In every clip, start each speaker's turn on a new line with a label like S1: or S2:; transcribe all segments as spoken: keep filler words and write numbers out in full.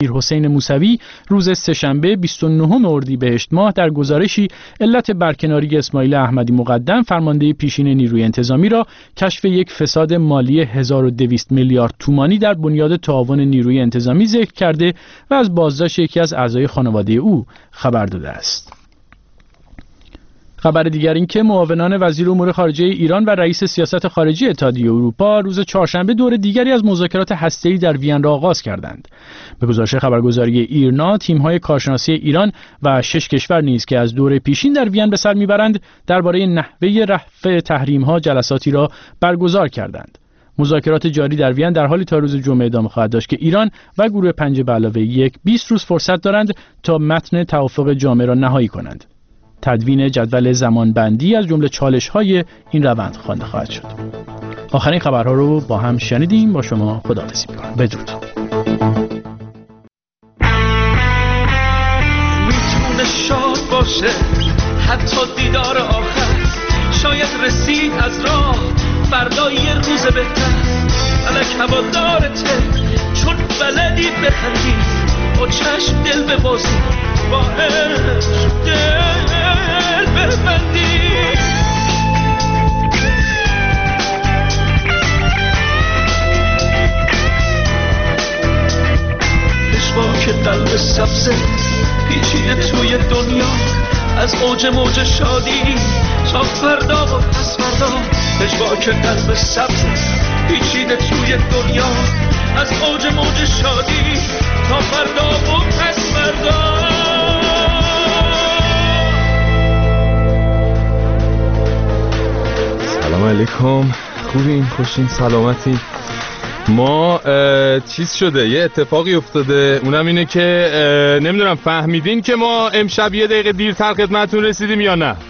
S1: حسین موسوی روز سه‌شنبه بیست و نهم اردیبهشت ماه در گزارشی علت برکناری اسماعیل احمدی مقدم فرمانده پیشین نیروی انتظامی را کشف یک فساد مالی هزار و دویست میلیارد تومانی در بنیاد تعاون نیروی انتظامی ذکر کرده و از بازداشت یکی از اعضای خانواده او خبر داده است. خبر دیگر این که معاونان وزیر امور خارجه ایران و رئیس سیاست خارجی اتحادیه اروپا روز چهارشنبه دور دیگری از مذاکرات هسته‌ای در وین را آغاز کردند. به گزارش خبرگزاری ایرنا، تیم‌های کارشناسی ایران و شش کشور نیز که از دور پیشین در وین به سر میبرند، درباره نحوه رفع تحریم‌ها جلساتی را برگزار کردند. مذاکرات جاری در وین در حالی تا روز جمعه ادامه خواهد داشت که ایران و گروه پنج به علاوه یک بیست روز فرصت دارند تا متن توافق جامع را نهایی کنند. تدوین جدول زمانبندی از جمله چالش‌های این روند خوانده خواهد شد. آخرین خبرها رو با هم شنیدیم. با شما خداحافظی می‌کنم. بدرود.
S2: میتونه شاد باشه حتی دیدار آخر، شاید رسید از راه فردا یه روز بهتر. فلک هوادارته چون بلدی بخندی، با چشم دل ببازی، با عشق دل ببندی. پشواک قلب سبزه پیچیده توی دنیا، از اوج موج شادی تا فردا و پس فردا. پشواک قلب سبزه پیچیده توی دنیا، از اوج موج شادی تا فردا و پس فردا.
S3: سلام علیکم، خوبین؟ خوشین؟ سلامتی؟ ما چیز شده، یه اتفاقی افتاده، اونم اینه که نمیدونم فهمیدین که ما امشب یه دقیقه دیرتر خدمتتون رسیدیم یا نه؟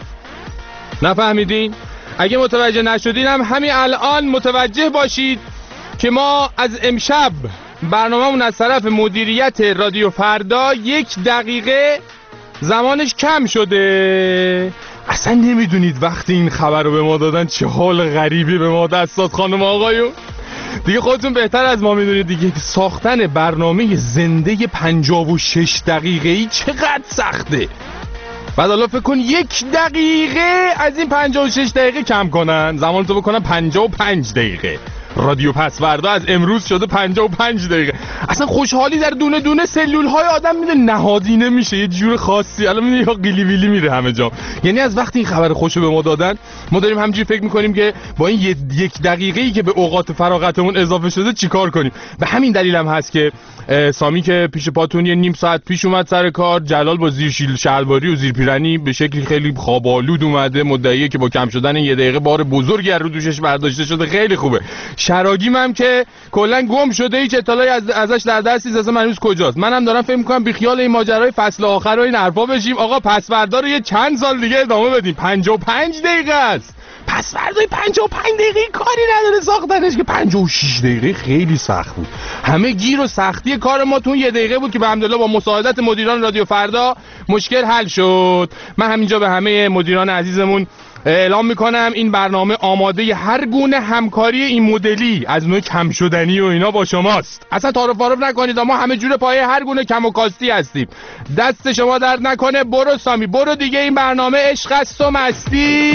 S3: نفهمیدین؟ اگه متوجه نشدین هم همین الان متوجه باشید که ما از امشب برنامه‌مون از طرف مدیریت رادیو فردا یک دقیقه زمانش کم شده. اصلا نمیدونید وقتی این خبر رو به ما دادن چه حال غریبی به ما دست داد خانم آقایون. دیگه خودتون بهتر از ما میدونید دیگه، ساختن برنامه زنده پنجاه و شش دقیقه‌ای چقدر سخته. بعد حالا فکر کن یک دقیقه از این پنجاه و شش دقیقه کم کنن، زمان تو بکنن پنجاه و پنج دقیقه. رادیو پسوردا از امروز شده پنجاه و پنج دقیقه. اصلا خوشحالی در دونه دونه سلول های آدم میده نهادینه میشه، یه جور خاصی. الان میده یا قیلی ویلی میره همه جا. یعنی از وقتی این خبر خوشو به ما دادن، ما داریم همینجوری فکر میکنیم که با این یک دقیقه‌ای که به اوقات فراغتمون اضافه شده چیکار کنیم. به همین دلیل هم هست که سامی که پیش پاتون یه نیم ساعت پیش اومد سر کار، جلال با زیر شیل شلواری و زیر پیرنی به شکلی خیلی خوابالود اومده، مدعیه که با کم شدن یه دقیقه بار بزرگی رو دوشش برداشته شده. خیلی خوبه. شراگیم هم که کلا گم شده، هیچ اطلاعی از ازش در دست نیست، اصلا هنوز کجاست. منم دارم فکر می‌کنم بی خیال این ماجرای فصل آخر و این حرفا بشیم. آقا پسوردا رو یه چند سال دیگه ادامه بدیم. پنجاه و پنج دقیقه است. پس فردای پنجاه و پنج دقیقه کاری نداره ساختنش، که پنجاه و شش دقیقه خیلی سخت بود. همه گیر و سختی کار ما تو یه دقیقه بود که به الحمدلله با مساعدت مدیران رادیو فردا مشکل حل شد. من همینجا به همه مدیران عزیزمون اعلام میکنم این برنامه آماده هر گونه همکاری این مدلی از نوع کم شدنی و اینا با شماست. اصلا تعارف تعارف نکنید، ما همه جوره پایه هر گونه کم و کاستی هستیم. دست شما درد نکنه. برو سامی برو دیگه، این برنامه عشق است و مستی.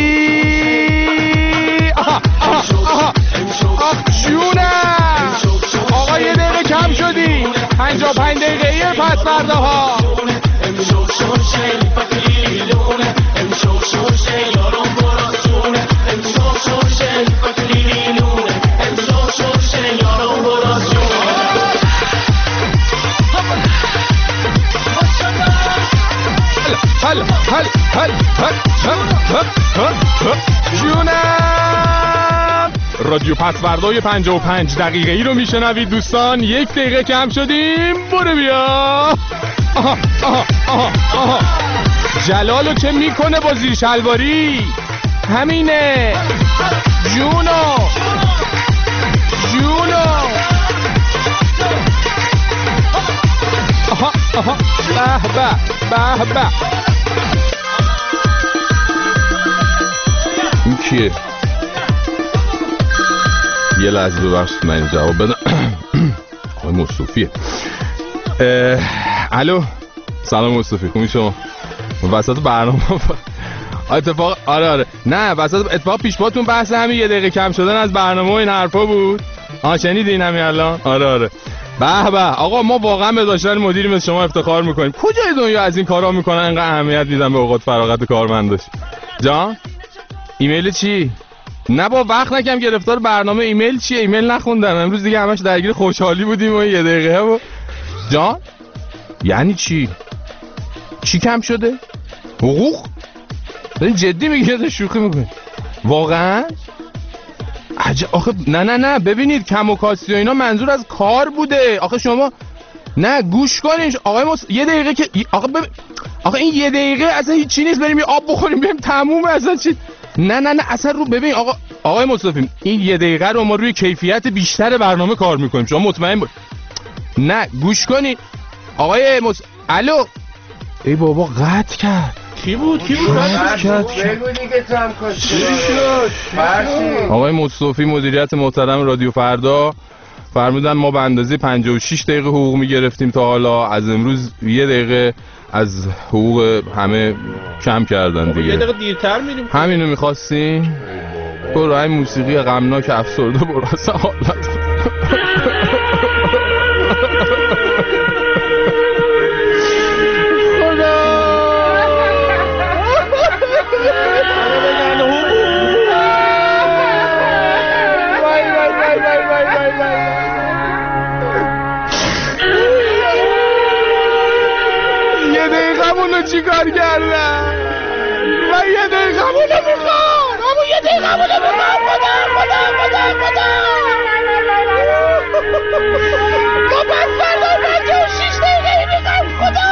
S3: آها آها آها آها جونم آقا یه دقیقه کم شدی. پنجاه و پنج دقیقه یه پس فرداها. هل هل هل هل جونم رادیو پسوردای پنجاه و پنج دقیقه ای رو میشنوید دوستان. یک دقیقه کم شدیم. برو بیا. آها آها آها آها جلالو چه میکنه با زیر شلواری؟ همینه. جونو جونو آها آها به به به به. این کیه؟ یه لحظه ببخشید من جواب بدم. آقای مصطفیه. الو سلام مصطفی، خوبی شما؟ وسط برنامه اتفاق آره آره نه وسط اتفاق پیش پاتون بحث همین یه دقیقه کم شدن از برنامه و این حرفا بود. آ شنیدین همین الان؟ آره آره به به آقا، ما واقعا به داشتن مدیری مثل شما افتخار میکنیم. کجای دنیا از این کارا میکنن انقدر اهمیت میدن به اوقات فراغت کارمنداش؟ جان ایمیل چی؟ نه با وقت نکم گرفتار برنامه. ایمیل چیه؟ ایمیل نخوندم امروز دیگه، همش درگیر خوشحالی بودیم و یه دقیقه و جان یعنی چی؟ چی کم شده؟ حقوق؟ این جدی میگی یا شوخی میکنی؟ واقعا؟ عجب. آخه نه نه نه ببینید کم و کاستی و اینا منظور از کار بوده. آخه شما نه گوش کنین آقای مص... یه دقیقه که آخه بب... آخه این یه دقیقه اصلا هیچ چی نیست، بریم یه آب بخوریم بریم تمومه اصلا چی. نه نه نه اصلا رو ببین آقا آقای مصطفی این یه دقیقه رو ما روی کیفیت بیشتر برنامه کار میکنیم، شما مطمئن با... نه گوش کنین آقای مص... الو ای بابا قطع کرد.
S1: کی بود کی بود
S3: قطع کرد
S4: بگو دیگه تو هم کاشی شد.
S3: آقای مصطفی مدیریت محترم رادیو فردا فرمودن ما به اندازه پنجاه و شش دقیقه حقوق میگرفتیم تا حالا، از امروز یه دقیقه از حقوق همه کم کردن دیگه.
S1: یه دقیقه دیرتر میریم.
S3: همینو می‌خواستین؟ برو این موسیقی غمناک افسرده برو اصلا حالت چی کار کردن؟ من یه دقیقه مونو میخوام اما یه دقیقه مونو میخوام خدا خدا خدا خدا ما پس فردا پنجاه و شش دقیقه میخوام خدا.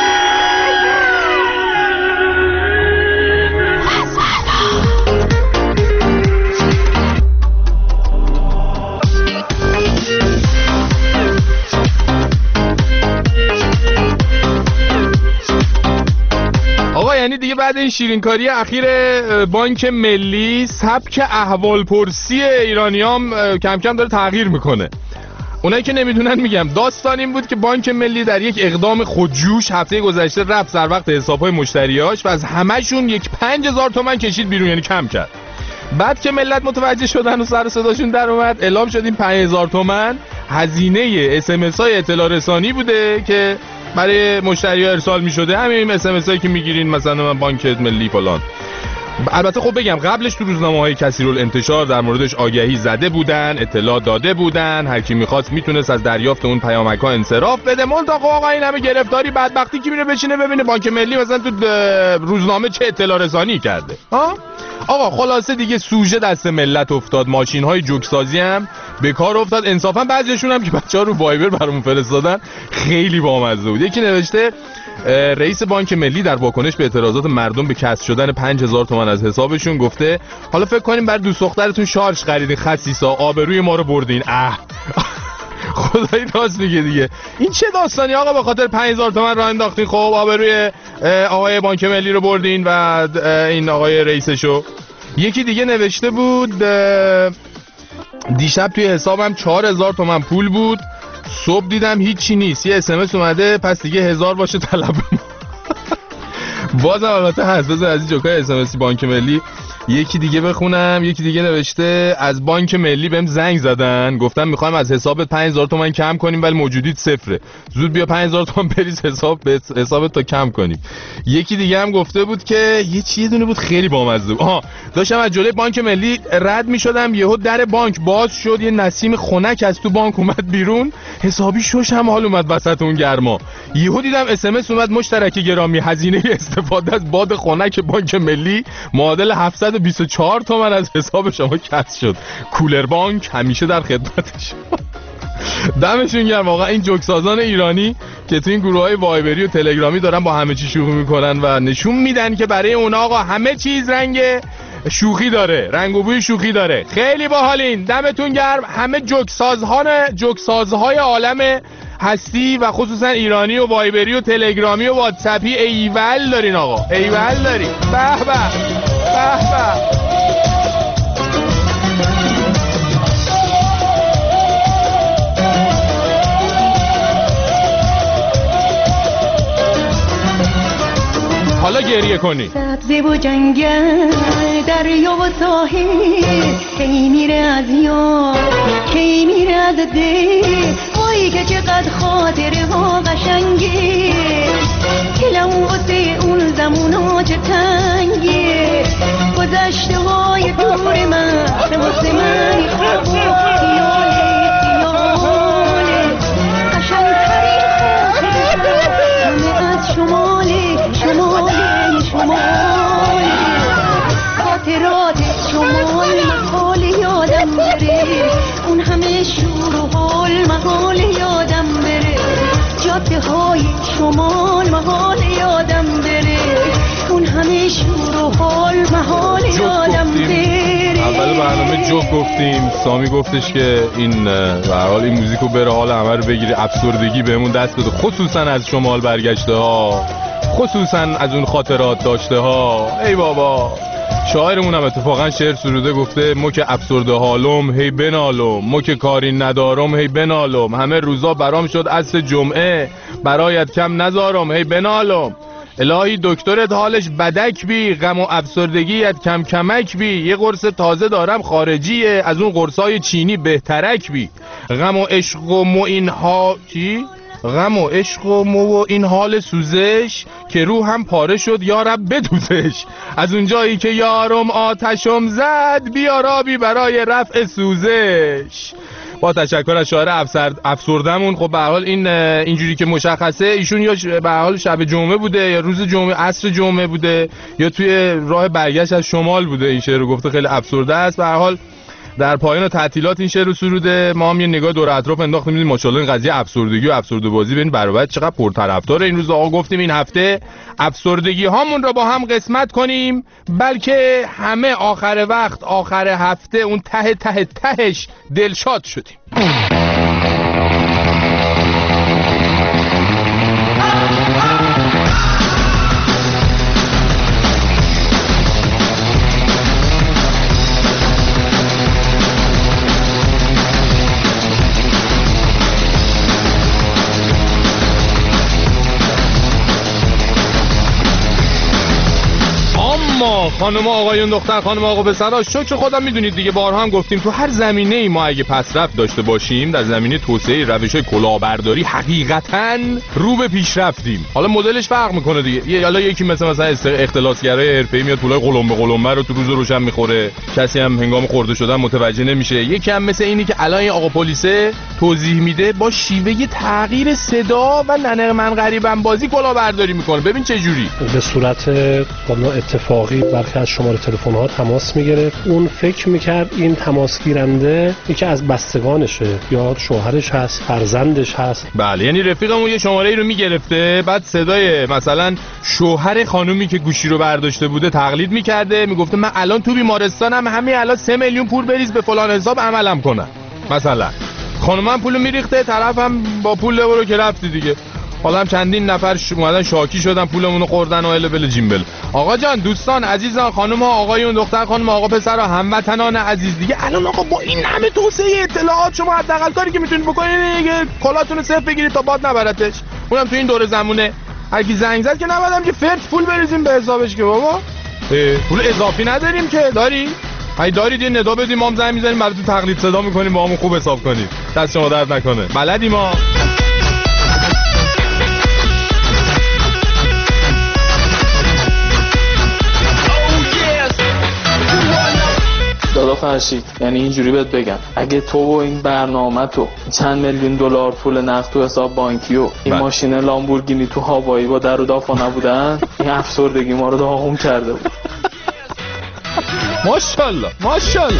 S3: آقا یعنی دیگه بعد این شیرینکاری اخیر بانک ملی سبک احوالپرسی ایرانیام کم کم داره تغییر میکنه. اونایی که نمیدونن میگم داستان این بود که بانک ملی در یک اقدام خودجوش هفته گذشته رفت سر وقت حسابهای مشتریاش و از همه‌شون یک پنج هزار تومان کشید بیرون، یعنی کم کرد. بعد که ملت متوجه شدن و سر صداشون در اومد اعلام شد این پنج هزار تومان هزینه اس ام اس های اطلاع رسانی بوده که برای مشتری‌ها ارسال می‌شده، همین اس ام اس هایی که می‌گیرین مثلا بانک ملی فلان. البته خب بگم قبلش تو روزنامه‌های کثیرالانتشار در موردش آگهی زده بودن، اطلاع داده بودن، هر کی می‌خواست میتونست از دریافت اون پیامک‌ها انصراف بده. منتها خب آقا این همه گرفتاری بدبختی کی میره بشینه ببینه بانک ملی مثلا تو روزنامه چه اطلاع رسانی کرده؟ ها؟ آقا خلاصه دیگه سوژه دست ملت افتاد، ماشین‌های جوکسازی هم به کار افتاد. انصافا بعضیشون هم که بچه‌ها رو وایبر برامون فرستادن خیلی بامزه بود. یکی نوشته رئیس بانک ملی در واکنش به اعتراضات مردم به کسر شدن پنج هزار تومان از حسابشون گفته حالا فکر کنیم بر دوست دخترتون شارژ خریدین خسیسا، آبروی ما رو بردین. اه خدایی راست میگه دیگه. این چه داستانی آقا به خاطر پنج هزار تومان راه انداختین، خب آبروی آقای بانک ملی رو بردین و این آقای رئیسشو. یکی دیگه نوشته بود دیشب توی حسابم چهار هزار تومان پول بود، صبح دیدم هیچی نیست، یه اس ام اس اومده پس دیگه هزار باشه طلب. بازم البته هست، بذار از این جوکای اس ام اس بانک ملی یکی دیگه بخونم. یکی دیگه نوشته از بانک ملی بهم زنگ زدن گفتم میخوایم از حسابت پنج هزار تومان کم کنیم ولی موجودیت صفره، زود بیا پنج هزار تومان بریز حساب حسابت تا کم کنیم. یکی دیگه هم گفته بود که یه چیه دونه بود خیلی بامزه بود. آها داشتم از جلوی بانک ملی رد میشدم یهو در بانک باز شد، یه نسیم خنک از تو بانک اومد بیرون، حسابی شوش هم حال اومد وسط اون گرما. یهو دیدم اس ام اس اومد مشترک گرامی هزینه استفاده از باد خنک بانک ملی معادل هفتصد و بیست و چهار تومان از حساب شما کسر شد. کولر بانک همیشه در خدمت شما. دمشون گرم واقعا این جوکسازان ایرانی که تو این گروه‌های وایبری و تلگرامی دارن با همه چی شوخی میکنن و نشون میدن که برای اون آقا همه چیز رنگ شوخی داره، رنگ و بوی شوخی داره. خیلی باحالین، دمتون گرم. همه جوکسازهان جوکسازهای عالم هستی و خصوصا ایرانی و وایبری و تلگرامی و واتساپی ایول دارین آقا، ایول دارین. به به به به. حالا گریه کنی.
S5: سبزه و جنگل دریا و ساحل کی میره از یاد کی میره از دل وای که چقدر خاطره ها قشنگه دلم واسه اون زمونا چه تنگه گذشته های دور من واسه من خواب و خیاله خیاله قشنگترین خاطره همه از شماله شماله شماله خاطرات شمال محال یادم بره اون همه شور و حال محال یادم بره جاده های شمال محال یادم بره اون همه شور و حال محال یادم بره.
S3: اول برنامه جوک گفتیم، سامی گفتش که این به هر حال این موزیکو بره حال همه رو بگیره، افسردگی بهمون دست بده، خصوصا از شمال برگشته ها، خصوصا از اون خاطرات داشته ها. ای بابا شاعرمون هم اتفاقا شعر سروده گفته مو که افسرده حالم هی بنالم مو که کاری ندارم هی بنالم همه روزا برام شد عصر جمعه برایت کم نذارم هی بنالم الهی دکترت حالش بدک بی غم و افسردگیت کم کمک بی یه قرص تازه دارم خارجیه از اون قرصای چینی بهترک بی غم و عشق و مو این ها چی؟ غم و عشق و مو و این حال سوزش که روح هم پاره شد یارب بدوزش از اون جایی که یارم آتشم زد بیارابی برای رفع سوزش. با تشکر از شاعر افسردمون. خب به هر حال این اینجوری که مشخصه ایشون یا به هر حال شب جمعه بوده یا روز جمعه عصر جمعه بوده یا توی راه برگشت از شمال بوده این شعر رو گفته، خیلی افسرده است. به هر حال در پایان تعطیلات این شعر رو سروده. ما هم یه نگاه دور اطراف انداختیم دیدیم ماشاءالله این قضیه افسردگی و افسرده بازی ببین برابر چقدر پرطرفدار این روز. آقا گفتیم این هفته افسردگی هامون رو با هم قسمت کنیم، بلکه همه آخر وقت آخر هفته اون ته ته تهش دلشاد شدیم. خانم آقایون دختر خانم آقا پسرا شکر خودم میدونید دیگه بارها هم گفتیم تو هر زمینه ای ما اگه پسرفت داشته باشیم در زمینه توسعه روش‌های کلاهبرداری حقیقتاً رو به پیشرفتیم. حالا مدلش فرق میکنه دیگه. یه حالا یکی مثلا مثلا اختلاسگرای حرفه‌ای میاد پولای قلمبه قلمبه رو تو روز روشن میخوره، کسی هم هنگام خورده شدن متوجه نمیشه. یکی هم مثل اینی که الان این آقا پلیسه توضیح میده با شیوه تغییر صدا و ننه من غریبم بازی کلاهبرداری میکنه. ببین چه جوری
S6: به صورت کاملا اتفاقی برخی از شماره تلفن ها تماس میگرفت. اون فکر میکرد این تماس گیرنده یکی از بستگانشه یا شوهرش هست، فرزندش هست.
S3: بله، یعنی رفیقمون یه شماره ای رو میگرفته، بعد صدای مثلا شوهر خانومی که گوشی رو برداشته بوده تقلید میکرده، میگفته من الان تو بیمارستانم، همین الان سه میلیون پول بریز به فلان حساب عملم کنم. مثلا خانومم پولو میریخته، طرفم با پول برو که رفتی دیگه. حالا هم چندین نفر اومدن شاکی شدن پولمونو خوردن و ال بل جیمبل. آقا جان، دوستان عزیزان، خانم ها آقایون دختر خانم آقا پسرها هموطنان عزیز، دیگه الان آقا با این همه توسعه اطلاعات شما حداقل کاری که میتونید بکنید اینه که کلاتون رو صفر بگیرید تا باد نبرتش. اونم تو این دور زمونه هر کی زنگ زد که نبادم که فرد پول بریزیم به حسابش که بابا پول اضافی نداریم که داری؟ های دارید یه ندا بدیم، ما هم زنگ میزنیم براتون تقلید صدا میکنیم با همون خوب حساب کنید. دست شما درد نکنه، بلدیم ما.
S7: دادا فرشید، یعنی اینجوری بهت بگم اگه تو و این برنامه تو چند میلیون دلار پول نقد تو حساب بانکی و این بله. ماشین لامبورگینی تو هوایی با در و دافا نبودن این افسردگی ما رو داغون کرده بود.
S3: ماشاءالله ماشاءالله.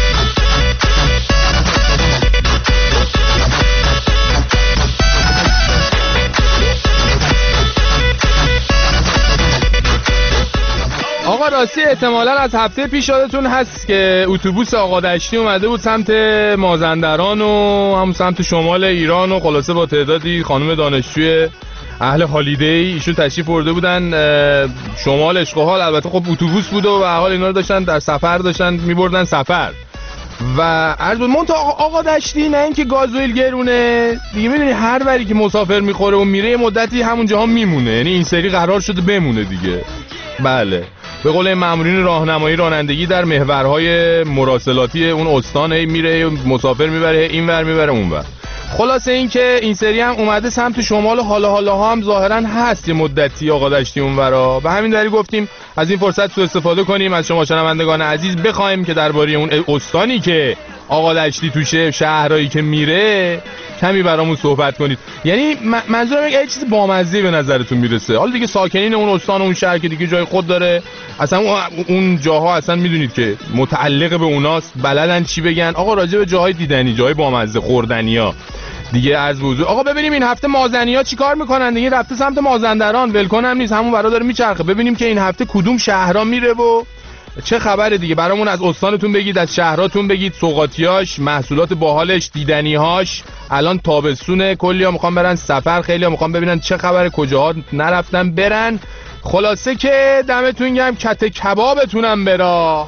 S3: آقا راستی احتمالاً از هفته پیش یادتون هست که اتوبوس آقا دشتی اومده بود سمت مازندران و هم سمت شمال ایران و خلاصه با تعدادی خانم دانشجوی اهل هالیدی ایشون تشریف برده بودن شمال عشق و حال. البته خب اتوبوس بود و به هر حال اینا رو داشتن در سفر داشتن میبردن سفر و عرض بود مون تا آقا, آقا دشتی نه اینکه گازوئیل گرونه دیگه، میدونی هر وری که مسافر میخوره و میره مدتی همونجا هم میمونه، یعنی این سری قرار شده بمونه دیگه. بله، به قول مامورین راهنمایی رانندگی در محورهای مراسلاتی اون استان میره مسافر میبره اینور میبره اونور. خلاصه این که این سری هم اومده سمت شمال و حالا حالا ها هم ظاهرا هست یه مدتی آقا دشتی اونورا. به همین دلیل گفتیم از این فرصت سوء استفاده کنیم، از شما شنوندگان عزیز بخوایم که درباره اون استانی که آقا دشتی توشه، شهرهایی که میره کمی برامون صحبت کنید. یعنی منظورم یه چیز بامزه به نظرتون میرسه. حالا دیگه ساکنین اون استان و اون شهر که دیگه جای خود داره، اصلا اون جاها اصلا میدونید که متعلق به اوناست، بلدن چی بگن. آقا راجع به جاهای دیدنی، جای بامزه خوردنیا دیگه از وضوح. آقا ببینیم این هفته مازنیا چی کار میکنن دیگه. رفته سمت مازندران، ولکن هم نیست، همون برا داره میچرخه. ببینیم که این هفته کدوم شهرها میره و چه خبره دیگه. برامون از استانتون بگید، از شهراتون بگید، سوغاتیاش، محصولات باحالش، دیدنیهاش. الان تابستونه، کلیا میخوان برن سفر، خیلیا میخوان ببینن چه خبره، کجاها نرفتن برن. خلاصه که دمتون گرم، کته کبابتونم برا.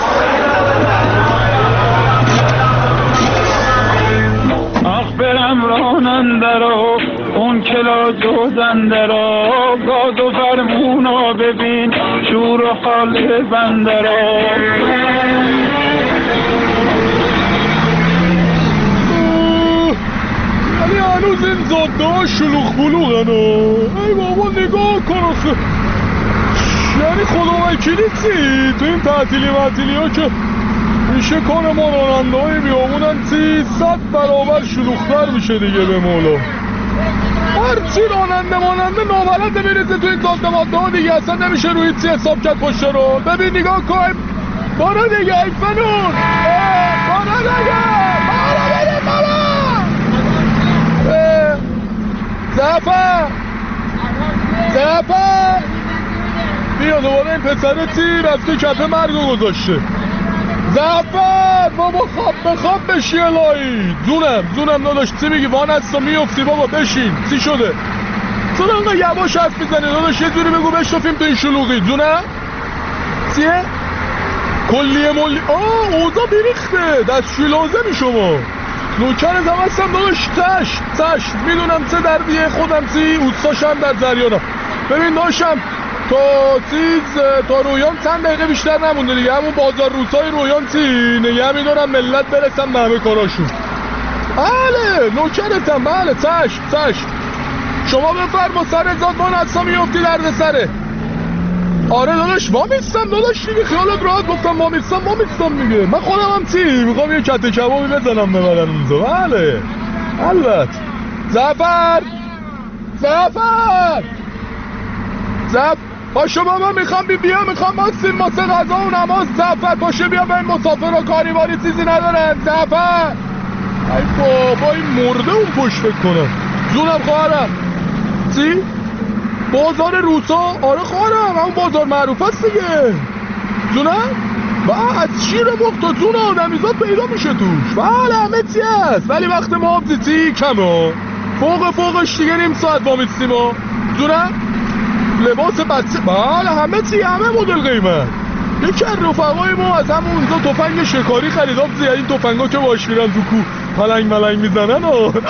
S2: برم راننده را اون کلا جوزنده را، گاز و فرمونا ببین شور و حال بنده را.
S3: ولی هنوز این زاده ها شلوغ بلوغن ها. ای بابا نگاه کن آخه، یعنی خدا وکیلی چی تو این تعطیلی معطیلی ها که میشه کار ما راننده های بیامونن سی صد برابر شلوختر میشه دیگه. به مولا هرچی راننده ماننده نابلده میرسه تو این زاده ماده ها دیگه، اصلا نمیشه روی چی حساب کرد پشت رو. ببین نگاه کن، بارا دیگه ای فنون، بارا دیگه بارا بده بارا. زفر زفر بیا دوباره این پسره چی رفته کپه مرگو گذاشته. زفر بابا خواب بخواب بشی الهی. زونم زونم داداش چی میگی؟ وان هستا میفتی بابا، بشین. چی شده؟ چرا انقدر یواش حرف میزنی داداش؟ یه جوری بگو بشتفیم تو این شلوغی. زونم چیه؟ کلیه ملی آه اوضاع بریخته، دستشوی لازمی شما. نوکر زم هستم داداش. تش تش میدونم چه دردیه، خودم چی اوستاشم در جریانم. ببین داشتم تا چیز تا رویان چند دقیقه بیشتر نمونده دیگه، همون بازار روزهای رویان چی نگه میدارم ملت برسن به همه کاراشون. بله نوکرتم. بله چشم چشم. شما بفرما سر زاد وان حسا میفتی درد سره. آره داداش ما میستم داداش دیگه، خیالت راحت. گفتم ما میستم ما میستم دیگه. من خودم هم چی میخوام یه کته کبابی بزنم ببرن اونجا. بله البته. زفر زفر زفر پاشو بابا، میخوام بی بیا میخوام ماکسیم واسه غذا و نماز. زفر پاشو بیا، به این مسافر و کاری باری چیزی ندارن. زفر ای بابا این مرده اون پشت فکر کنم. زونم خواهرم چی؟ بازار روسا؟ آره خواهرم همون بازار معروف هست دیگه. زونم؟ و از شیر مخت زون آدمیزاد پیدا میشه توش. بله همه چی هست، ولی وقت ما آبزیتی کمه. فوق فوقش دیگه نیم ساعت با میتسیم ها. زونم؟ لباس بچه بله همه چی، همه مدل قیمت. یکی از رفقای ما از همون اونجا تفنگ شکاری خرید. آبزی این تفنگا که باش میرن تو کو پلنگ ملنگ میزنن.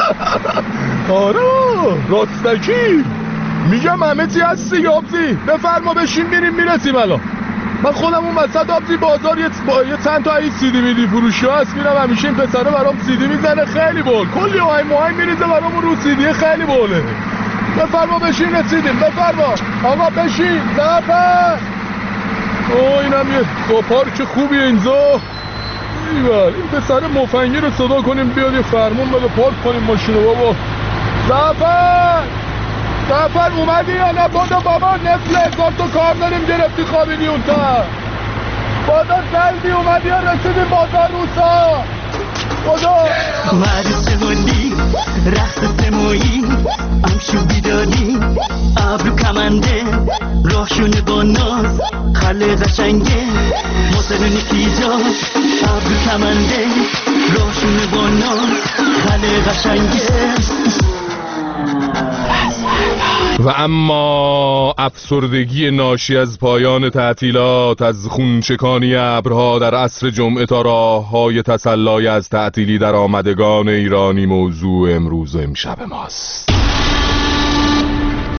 S3: آره راستکی میگم همه چی هست دیگه. آبزی بفرما بشین میریم میرسیم الان. من خودم اون وسط آبزی بازار یه, با... یه چند تا این سیدی میدی فروشی ها هست، میرم همیشه این پسره برام سیدی میزنه. خیلی بول، کلی آهنگ ماهنگ میریزه برام رو سیدی، خیلی بوله. بفرما بشین رسیدیم. بفرما آقا بشین. زفر اوه اینم یه دو پارک خوبیه اینجا. ایوال این پسر مفنگی رو صدا کنیم بیاد یه فرمون بده پارک کنیم ماشینو. بابا زفر زفر اومدی یا نه؟ بادا بابا نفل هزار تو کار داریم گرفتی خوابیدی اون تا. بادا جلدی اومدی یا رسیدیم بازار روسا. خدا
S5: عروس هلی رقص سمایی امشو بیداری ابرو کمنده راهشونه با ناز خله قشنگه موسرونی پیجا ابرو کمنده راهشونه با ناز خله قشنگه.
S3: و اما افسردگی ناشی از پایان تعطیلات، از خونچکانی ابرها در عصر جمعه تا راه‌های تسلای از تعطیلی در آمدگان ایرانی موضوع امروز و امشب ماست.